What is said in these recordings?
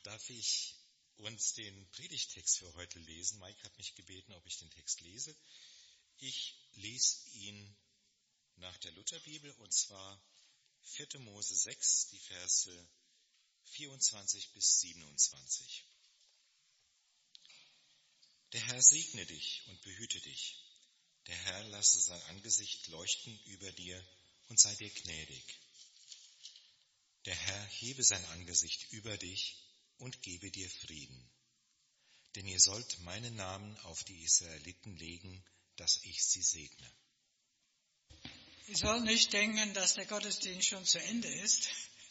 Darf ich uns den Predigttext für heute lesen? Mike hat mich gebeten, ob ich den Text lese. Ich lese ihn nach der Lutherbibel, und zwar 4. Mose 6, die Verse 24 bis 27. Der Herr segne dich und behüte dich. Der Herr lasse sein Angesicht leuchten über dir und sei dir gnädig. Der Herr hebe sein Angesicht über dich und gebe dir Frieden. Denn ihr sollt meinen Namen auf die Israeliten legen, dass ich sie segne. Ihr sollt nicht denken, dass der Gottesdienst schon zu Ende ist.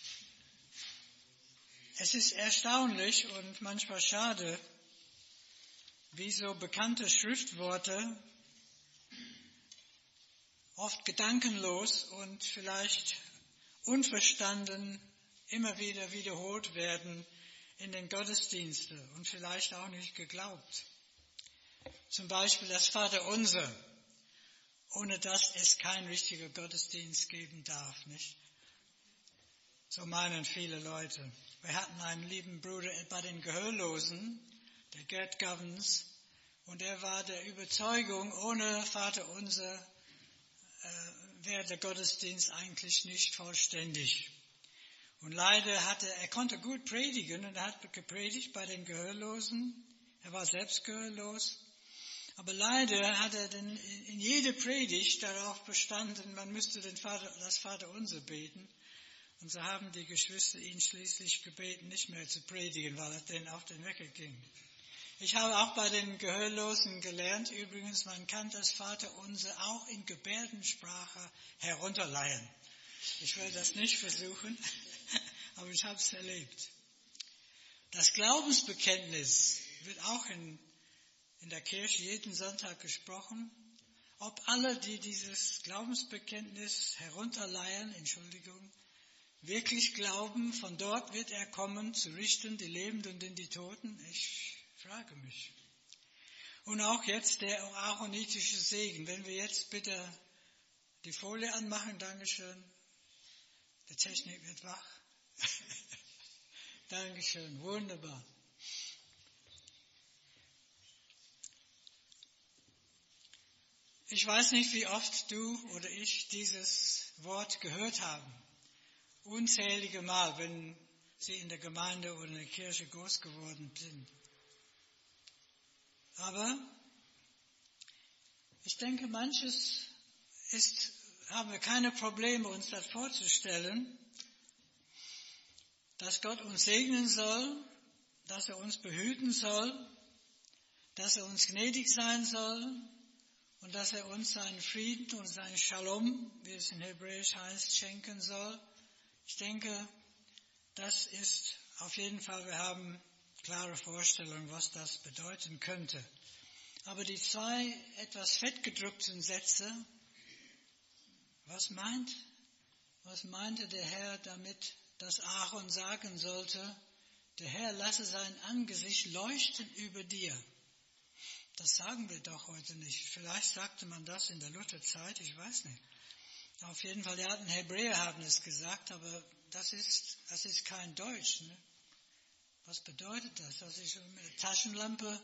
Es ist erstaunlich und manchmal schade, wie so bekannte Schriftworte oft gedankenlos und vielleicht unverstanden immer wieder wiederholt werden in den Gottesdiensten und vielleicht auch nicht geglaubt. Zum Beispiel das Vaterunser, ohne dass es keinen richtigen Gottesdienst geben darf, nicht? So meinen viele Leute. Wir hatten einen lieben Bruder bei den Gehörlosen, der Gerd Govens, und er war der Überzeugung, ohne Vaterunser wäre der Gottesdienst eigentlich nicht vollständig. Und leider er konnte gut predigen und er hat gepredigt bei den Gehörlosen. Er war selbst gehörlos. Aber leider hat er in jeder Predigt darauf bestanden, man müsste das Vaterunser beten. Und so haben die Geschwister ihn schließlich gebeten, nicht mehr zu predigen, weil es denen auf den Wecker ging. Ich habe auch bei den Gehörlosen gelernt, übrigens, man kann das Vaterunser auch in Gebärdensprache herunterleihen. Ich will das nicht versuchen, aber ich habe es erlebt. Das Glaubensbekenntnis wird auch in der Kirche jeden Sonntag gesprochen. Ob alle, die dieses Glaubensbekenntnis herunterleihen, wirklich glauben, von dort wird er kommen, zu richten die Lebenden und die Toten, ich frage mich. Und auch jetzt der aaronitische Segen. Wenn wir jetzt bitte die Folie anmachen, Dankeschön. Die Technik wird wach. Dankeschön, wunderbar. Ich weiß nicht, wie oft du oder ich dieses Wort gehört haben. Unzählige Mal, wenn sie in der Gemeinde oder in der Kirche groß geworden sind. Aber ich denke, manches haben wir keine Probleme, uns das vorzustellen, dass Gott uns segnen soll, dass er uns behüten soll, dass er uns gnädig sein soll und dass er uns seinen Frieden und seinen Shalom, wie es in Hebräisch heißt, schenken soll. Ich denke, das ist auf jeden Fall, wir haben klare Vorstellung, was das bedeuten könnte. Aber die zwei etwas fettgedruckten Sätze, was meinte der Herr damit, dass Aaron sagen sollte, der Herr lasse sein Angesicht leuchten über dir? Das sagen wir doch heute nicht. Vielleicht sagte man das in der Lutherzeit, ich weiß nicht. Auf jeden Fall, die alten Hebräer haben es gesagt, aber das ist kein Deutsch, ne? Was bedeutet das? Dass ich mit der Taschenlampe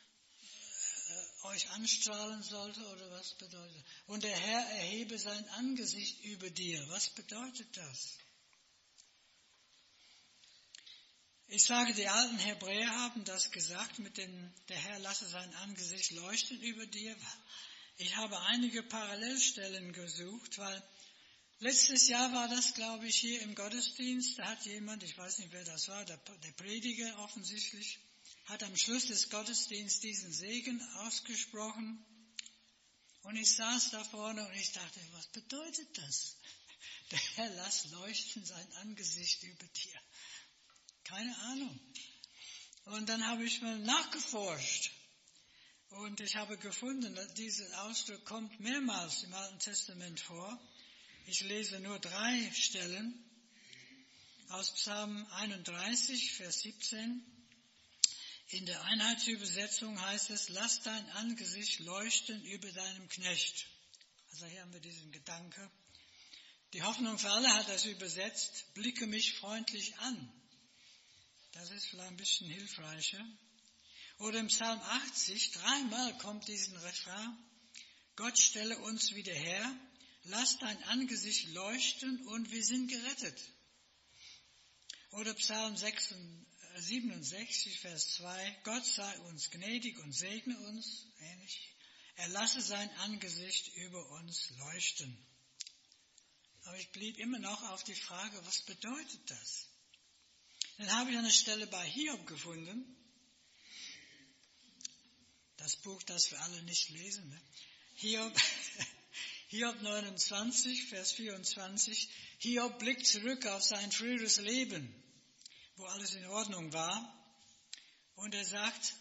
euch anstrahlen sollte oder was bedeutet das? Und der Herr erhebe sein Angesicht über dir. Was bedeutet das? Ich sage, die alten Hebräer haben das gesagt mit dem, der Herr lasse sein Angesicht leuchten über dir. Ich habe einige Parallelstellen gesucht, weil letztes Jahr war das, glaube ich, hier im Gottesdienst. Da hat jemand, ich weiß nicht, wer das war, der Prediger offensichtlich, hat am Schluss des Gottesdienstes diesen Segen ausgesprochen. Und ich saß da vorne und ich dachte, was bedeutet das? Der Herr lass leuchten sein Angesicht über dir. Keine Ahnung. Und dann habe ich mal nachgeforscht. Und ich habe gefunden, dass dieser Ausdruck kommt mehrmals im Alten Testament vor. Ich lese nur 3 Stellen aus Psalm 31, Vers 17. In der Einheitsübersetzung heißt es, lass dein Angesicht leuchten über deinem Knecht. Also hier haben wir diesen Gedanke. Die Hoffnung für alle hat das übersetzt, blicke mich freundlich an. Das ist vielleicht ein bisschen hilfreicher. Oder im Psalm 80, 3-mal kommt diesen Refrain: Gott stelle uns wieder her, lass dein Angesicht leuchten und wir sind gerettet. Oder Psalm 67, Vers 2, Gott sei uns gnädig und segne uns, ähnlich. Er lasse sein Angesicht über uns leuchten. Aber ich blieb immer noch auf die Frage, was bedeutet das? Dann habe ich eine Stelle bei Hiob gefunden, das Buch, das wir alle nicht lesen. Ne? Hiob 29, Vers 24. Hiob blickt zurück auf sein früheres Leben, wo alles in Ordnung war. Und er sagt,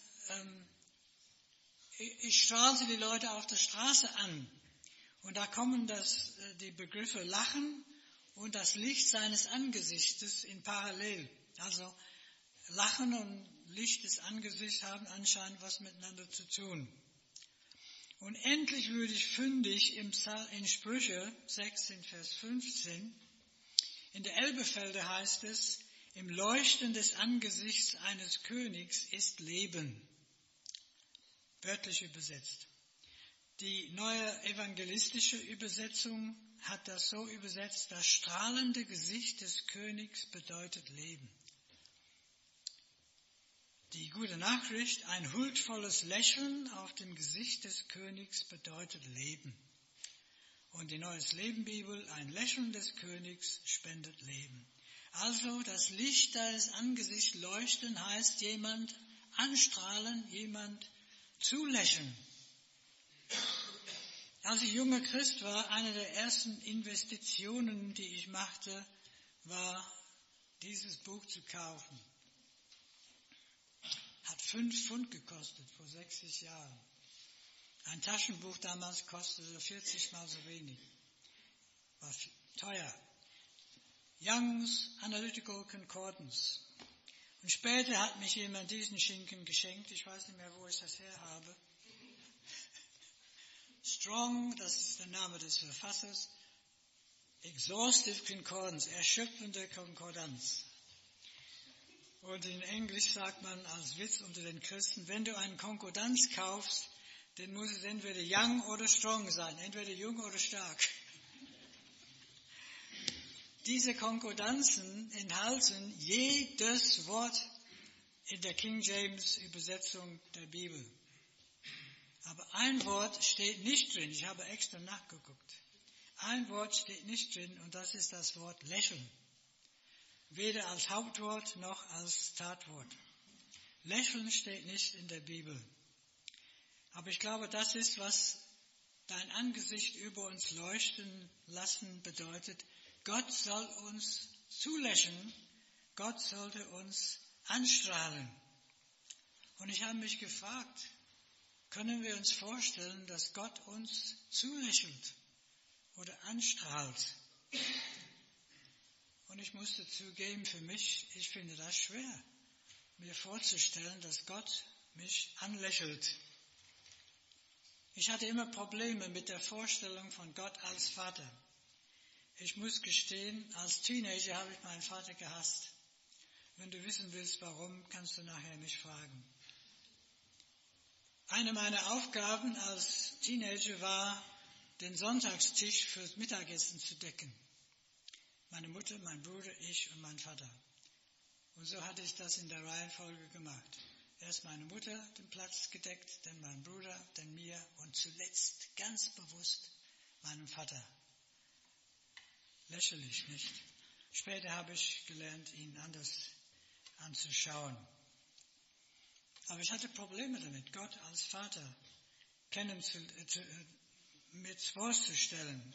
ich strahlte die Leute auf der Straße an. Und da kommen die Begriffe Lachen und das Licht seines Angesichtes in Parallel. Also Lachen und Licht des Angesichts haben anscheinend was miteinander zu tun. Und endlich würde ich fündig in Sprüche 16, Vers 15. In der Elberfelder heißt es, im Leuchten des Angesichts eines Königs ist Leben. Wörtlich übersetzt. Die neue evangelistische Übersetzung hat das so übersetzt, das strahlende Gesicht des Königs bedeutet Leben. Die gute Nachricht, ein huldvolles Lächeln auf dem Gesicht des Königs bedeutet Leben. Und die Neues Leben Bibel, ein Lächeln des Königs spendet Leben. Also das Licht deines Angesichts leuchten heißt jemand anstrahlen, jemand zulächeln. Als ich junger Christ war, eine der ersten Investitionen, die ich machte, war, dieses Buch zu kaufen. Hat 5 Pfund gekostet, vor 60 Jahren. Ein Taschenbuch damals kostete 40 Mal so wenig. War teuer. Young's Analytical Concordance. Und später hat mich jemand diesen Schinken geschenkt. Ich weiß nicht mehr, wo ich das her habe. Strong, das ist der Name des Verfassers. Exhaustive Concordance, erschöpfende Konkordanz. Und in Englisch sagt man als Witz unter den Christen, wenn du einen Konkordanz kaufst, dann muss es entweder young oder strong sein, entweder jung oder stark. Diese Konkordanzen enthalten jedes Wort in der King James Übersetzung der Bibel. Aber ein Wort steht nicht drin, ich habe extra nachgeguckt. Ein Wort steht nicht drin und das ist das Wort lächeln. Weder als Hauptwort noch als Tatwort. Lächeln steht nicht in der Bibel. Aber ich glaube, das ist, was dein Angesicht über uns leuchten lassen bedeutet. Gott soll uns zulächeln. Gott sollte uns anstrahlen. Und ich habe mich gefragt, können wir uns vorstellen, dass Gott uns zulächelt oder anstrahlt? Und ich musste zugeben, für mich, ich finde das schwer, mir vorzustellen, dass Gott mich anlächelt. Ich hatte immer Probleme mit der Vorstellung von Gott als Vater. Ich muss gestehen, als Teenager habe ich meinen Vater gehasst. Wenn du wissen willst, warum, kannst du nachher mich fragen. Eine meiner Aufgaben als Teenager war, den Sonntagstisch fürs Mittagessen zu decken. Meine Mutter, mein Bruder, ich und mein Vater. Und so hatte ich das in der Reihenfolge gemacht. Erst meine Mutter den Platz gedeckt, dann mein Bruder, dann mir und zuletzt ganz bewusst meinem Vater. Lächerlich, nicht? Später habe ich gelernt, ihn anders anzuschauen. Aber ich hatte Probleme damit, Gott als Vater mit vorzustellen.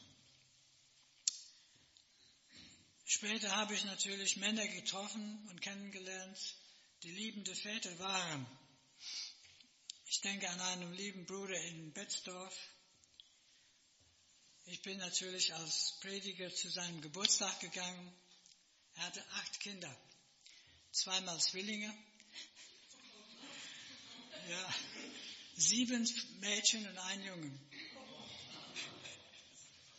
Später habe ich natürlich Männer getroffen und kennengelernt, die liebende Väter waren. Ich denke an einen lieben Bruder in Betzdorf. Ich bin natürlich als Prediger zu seinem Geburtstag gegangen. Er hatte 8 Kinder, 2-mal Zwillinge. Ja, 7 Mädchen und 1 Jungen.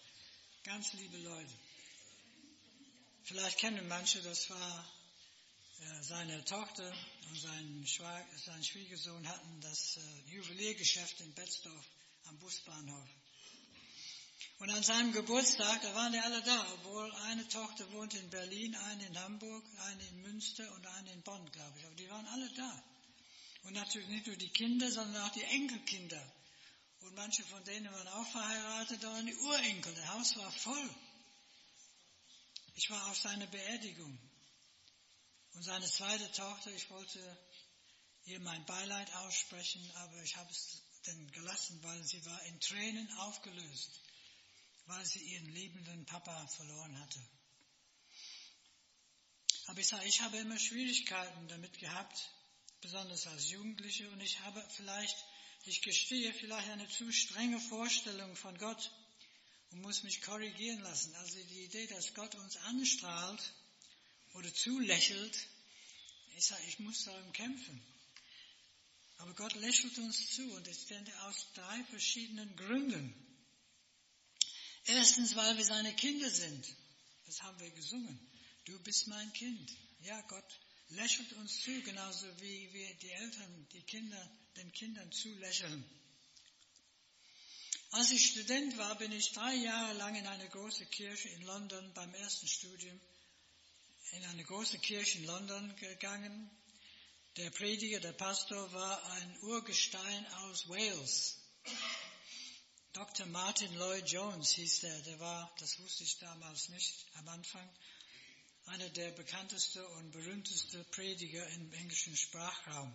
Ganz liebe Leute. Vielleicht kennen manche, das war Seine Tochter und sein Schwiegersohn hatten das Juweliergeschäft in Betzdorf am Busbahnhof. Und an seinem Geburtstag, da waren die alle da, obwohl eine Tochter wohnt in Berlin, eine in Hamburg, eine in Münster und eine in Bonn, glaube ich. Aber die waren alle da. Und natürlich nicht nur die Kinder, sondern auch die Enkelkinder. Und manche von denen waren auch verheiratet, da waren die Urenkel. Das Haus war voll. Ich war auf seiner Beerdigung. Und seine zweite Tochter, ich wollte ihr mein Beileid aussprechen, aber ich habe es dann gelassen, weil sie war in Tränen aufgelöst, weil sie ihren liebenden Papa verloren hatte. Aber ich sage, ich habe immer Schwierigkeiten damit gehabt, besonders als Jugendliche, und ich habe ich gestehe, vielleicht eine zu strenge Vorstellung von Gott und muss mich korrigieren lassen. Also die Idee, dass Gott uns anstrahlt oder zulächelt, ich sage, ich muss darum kämpfen. Aber Gott lächelt uns zu, und ich denke aus 3 verschiedenen Gründen. Erstens, weil wir seine Kinder sind. Das haben wir gesungen. Du bist mein Kind. Ja, Gott lächelt uns zu, genauso wie wir die Eltern, den Kindern zulächeln. Als ich Student war, bin ich 3 Jahre lang in eine große Kirche in London beim ersten Studium in eine große Kirche in London gegangen. Der Prediger, der Pastor, war ein Urgestein aus Wales. Dr. Martin Lloyd-Jones hieß der war, das wusste ich damals nicht am Anfang, einer der bekanntesten und berühmtesten Prediger im englischen Sprachraum.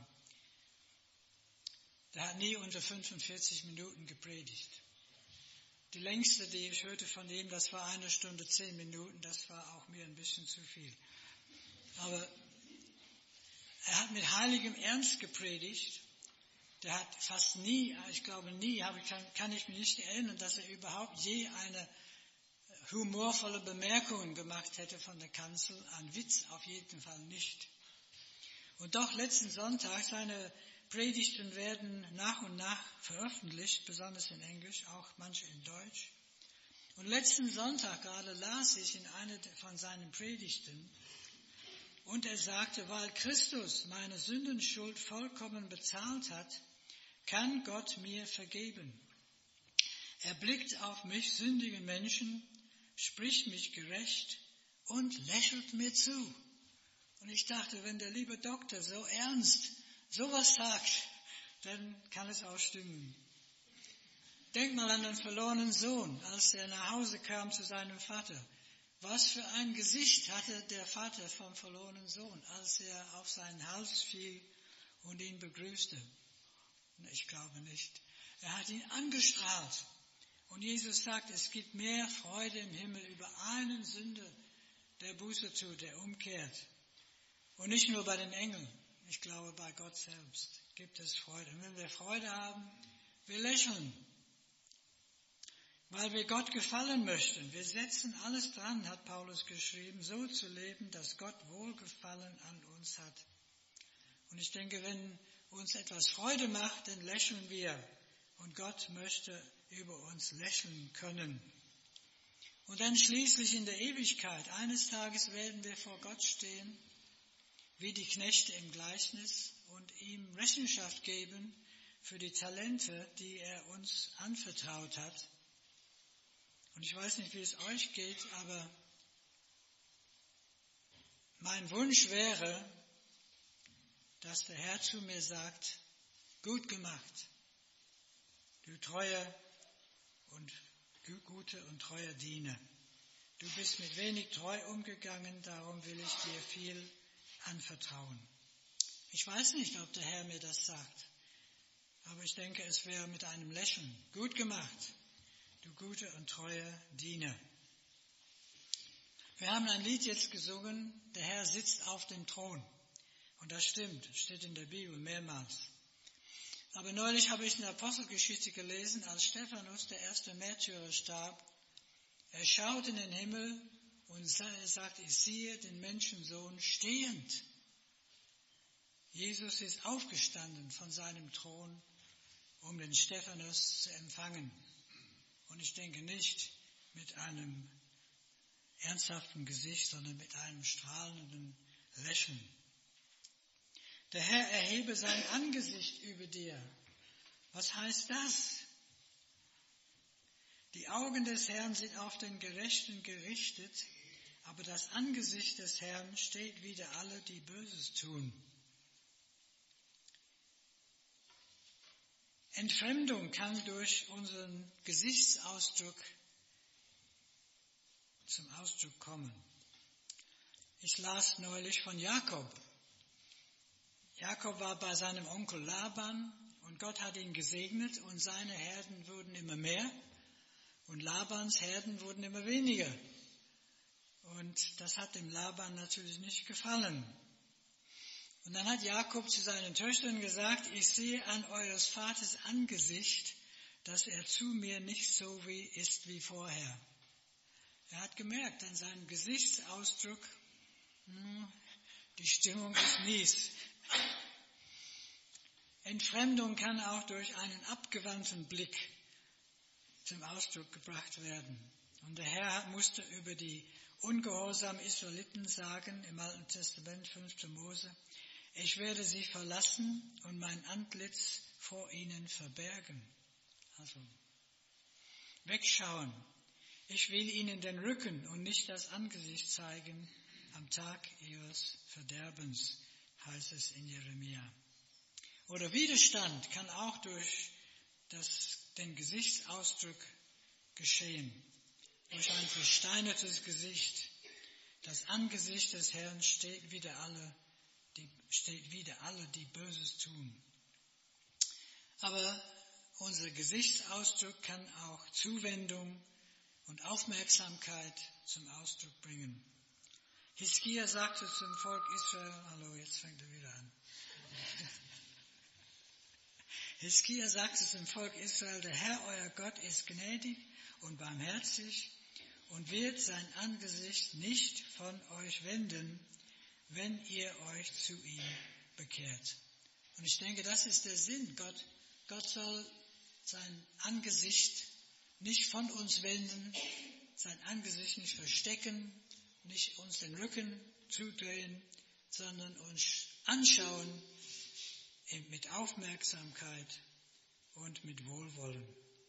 Der hat nie unter 45 Minuten gepredigt. Die längste, die ich hörte von ihm, das war 1 Stunde 10 Minuten, das war auch mir ein bisschen zu viel. Aber er hat mit heiligem Ernst gepredigt. Der hat fast nie, ich glaube nie, kann ich mich nicht erinnern, dass er überhaupt je eine humorvolle Bemerkung gemacht hätte von der Kanzel. Ein Witz auf jeden Fall nicht. Und doch letzten Sonntag, seine Predigten werden nach und nach veröffentlicht, besonders in Englisch, auch manche in Deutsch. Und letzten Sonntag gerade las ich in einer von seinen Predigten, und er sagte, weil Christus meine Sündenschuld vollkommen bezahlt hat, kann Gott mir vergeben. Er blickt auf mich, sündigen Menschen, spricht mich gerecht und lächelt mir zu. Und ich dachte, wenn der liebe Doktor so ernst sowas sagt, dann kann es auch stimmen. Denk mal an den verlorenen Sohn, als er nach Hause kam zu seinem Vater. Was für ein Gesicht hatte der Vater vom verlorenen Sohn, als er auf seinen Hals fiel und ihn begrüßte? Ich glaube nicht. Er hat ihn angestrahlt. Und Jesus sagt, es gibt mehr Freude im Himmel über einen Sünder, der Buße tut, der umkehrt. Und nicht nur bei den Engeln. Ich glaube, bei Gott selbst gibt es Freude. Und wenn wir Freude haben, wir lächeln. Weil wir Gott gefallen möchten. Wir setzen alles dran, hat Paulus geschrieben, so zu leben, dass Gott Wohlgefallen an uns hat. Und ich denke, wenn uns etwas Freude macht, dann lächeln wir. Und Gott möchte über uns lächeln können. Und dann schließlich in der Ewigkeit, eines Tages werden wir vor Gott stehen, wie die Knechte im Gleichnis, und ihm Rechenschaft geben für die Talente, die er uns anvertraut hat. Und ich weiß nicht, wie es euch geht, aber mein Wunsch wäre, dass der Herr zu mir sagt, gut gemacht, du treuer und guter und treuer Diener. Du bist mit wenig treu umgegangen, darum will ich dir viel anvertrauen. Ich weiß nicht, ob der Herr mir das sagt, aber ich denke, es wäre mit einem Lächeln. Gut gemacht, du guter und treuer Diener. Wir haben ein Lied jetzt gesungen, der Herr sitzt auf dem Thron. Und das stimmt, steht in der Bibel mehrmals. Aber neulich habe ich in der Apostelgeschichte gelesen, als Stephanus, der erste Märtyrer, starb. Er schaut in den Himmel und er sagt, ich sehe den Menschensohn stehend. Jesus ist aufgestanden von seinem Thron, um den Stephanus zu empfangen. Und ich denke nicht mit einem ernsthaften Gesicht, sondern mit einem strahlenden Lächeln. Der Herr erhebe sein Angesicht über dir. Was heißt das? Die Augen des Herrn sind auf den Gerechten gerichtet, aber das Angesicht des Herrn steht wider alle, die Böses tun. Entfremdung kann durch unseren Gesichtsausdruck zum Ausdruck kommen. Ich las neulich von Jakob. Jakob war bei seinem Onkel Laban und Gott hat ihn gesegnet und seine Herden wurden immer mehr und Labans Herden wurden immer weniger. Und das hat dem Laban natürlich nicht gefallen. Und dann hat Jakob zu seinen Töchtern gesagt, ich sehe an eures Vaters Angesicht, dass er zu mir nicht so ist wie vorher. Er hat gemerkt an seinem Gesichtsausdruck, die Stimmung ist mies. Entfremdung kann auch durch einen abgewandten Blick zum Ausdruck gebracht werden. Und der Herr musste über die ungehorsamen Israeliten sagen, im Alten Testament, 5. Mose, ich werde sie verlassen und mein Antlitz vor ihnen verbergen. Also wegschauen. Ich will ihnen den Rücken und nicht das Angesicht zeigen am Tag ihres Verderbens, heißt es in Jeremia. Oder Widerstand kann auch durch den Gesichtsausdruck geschehen. Durch ein versteinertes Gesicht. Das Angesicht des Herrn steht wider alle, die Böses tun. Aber unser Gesichtsausdruck kann auch Zuwendung und Aufmerksamkeit zum Ausdruck bringen. Hiskia sagte zum Volk Israel, jetzt fängt er wieder an. Hiskia sagte zum Volk Israel, der Herr, euer Gott, ist gnädig und barmherzig und wird sein Angesicht nicht von euch wenden, wenn ihr euch zu ihm bekehrt. Und ich denke, das ist der Sinn. Gott soll sein Angesicht nicht von uns wenden, sein Angesicht nicht verstecken, nicht uns den Rücken zudrehen, sondern uns anschauen mit Aufmerksamkeit und mit Wohlwollen.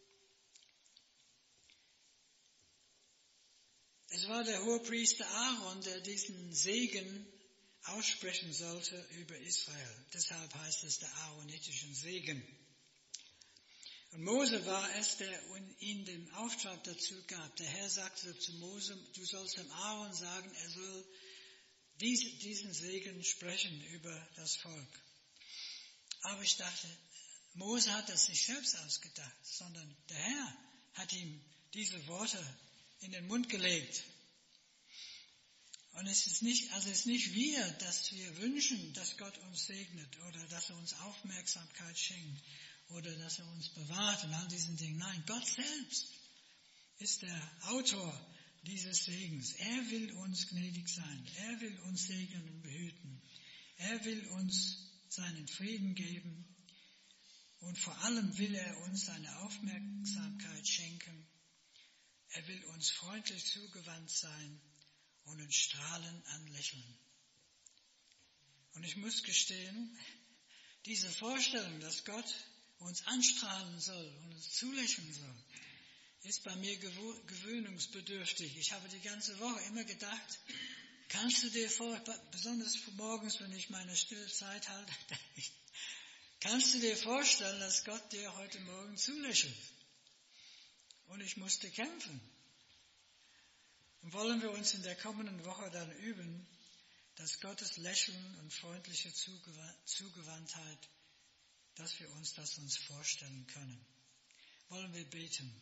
Es war der Hohepriester Aaron, der diesen Segen aussprechen sollte über Israel. Deshalb heißt es der aaronitischen Segen. Und Mose war es, der ihm den Auftrag dazu gab. Der Herr sagte zu Mose, du sollst dem Aaron sagen, er soll diesen Segen sprechen über das Volk. Aber ich dachte, Mose hat das nicht selbst ausgedacht, sondern der Herr hat ihm diese Worte in den Mund gelegt. Und es ist nicht wir, dass wir wünschen, dass Gott uns segnet oder dass er uns Aufmerksamkeit schenkt oder dass er uns bewahrt und all diesen Dingen. Nein, Gott selbst ist der Autor dieses Segens. Er will uns gnädig sein. Er will uns segnen und behüten. Er will uns seinen Frieden geben. Und vor allem will er uns seine Aufmerksamkeit schenken. Er will uns freundlich zugewandt sein und uns strahlend anlächeln. Und ich muss gestehen, diese Vorstellung, dass Gott uns anstrahlen soll und uns zulächeln soll, ist bei mir gewöhnungsbedürftig. Ich habe die ganze Woche immer gedacht, kannst du dir besonders morgens, wenn ich meine stille Zeit halte, kannst du dir vorstellen, dass Gott dir heute Morgen zulächelt? Und ich musste kämpfen. Und wollen wir uns in der kommenden Woche dann üben, dass Gottes Lächeln und freundliche Zugewandtheit, dass wir uns das vorstellen können. Wollen wir beten?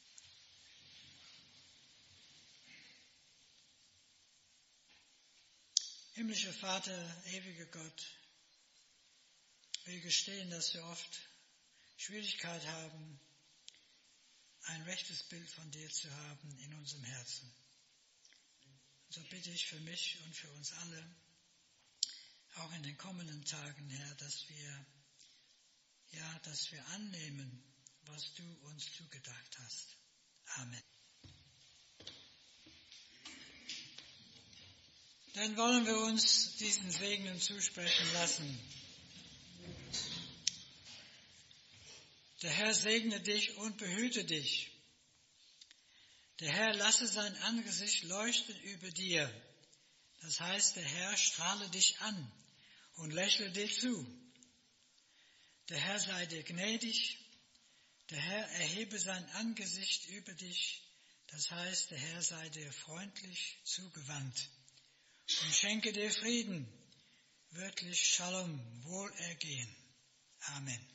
Himmlischer Vater, ewiger Gott, wir gestehen, dass wir oft Schwierigkeit haben, ein rechtes Bild von dir zu haben in unserem Herzen. So bitte ich für mich und für uns alle, auch in den kommenden Tagen, Herr, dass wir annehmen, was du uns zugedacht hast. Amen. Dann wollen wir uns diesen Segen zusprechen lassen. Der Herr segne dich und behüte dich. Der Herr lasse sein Angesicht leuchten über dir. Das heißt, der Herr strahle dich an und lächle dich zu. Der Herr sei dir gnädig. Der Herr erhebe sein Angesicht über dich. Das heißt, der Herr sei dir freundlich zugewandt und schenke dir Frieden, wörtlich Shalom, Wohlergehen. Amen.